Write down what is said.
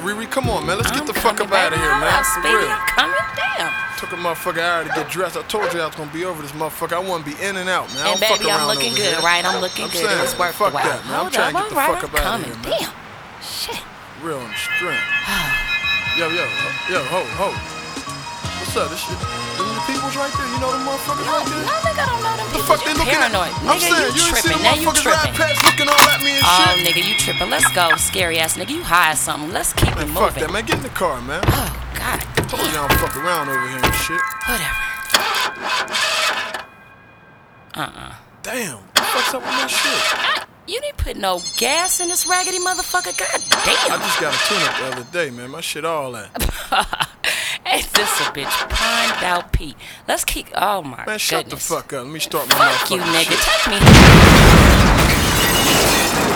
Riri. Come on, man. Let's get the fuck up out of here, man. For Speedy, real. I'm coming down. Took a motherfucker hour to get dressed. I told you I was gonna be over this motherfucker. I want to be in and out, man. And baby, I'm looking good, right? I'm looking good. It was worth the while. That, man. I'm trying to get the fuck up out of here, man. Damn. Shit. Real on the strength. Yo, ho. What's up? This shit. The people's right there. You know the motherfuckers right there? No, nigga, I don't know them The people. fuck they You looking at? paranoid. I'm Nigga, saying, you ain't seen tripping. the Now you motherfuckers ride tripping. past looking all at me and Oh, shit. nigga, you tripping. Let's go. Scary ass nigga. You high or something. Let's keep it Man, moving. fuck that, man. Get in the car, man. Oh, God. Told you I don't fuck around over here and shit. Whatever. Damn. What the fuck's up with that shit? You didn't put no gas in this raggedy motherfucker. God damn. I just got a tune-up the other day, man. My shit all that. Ain't this a bitch primed out Pete? Let's keep. Oh my Man, shut goodness. the fuck up. Let me start my Fuck you, motherfucking nigga. shit. Take me.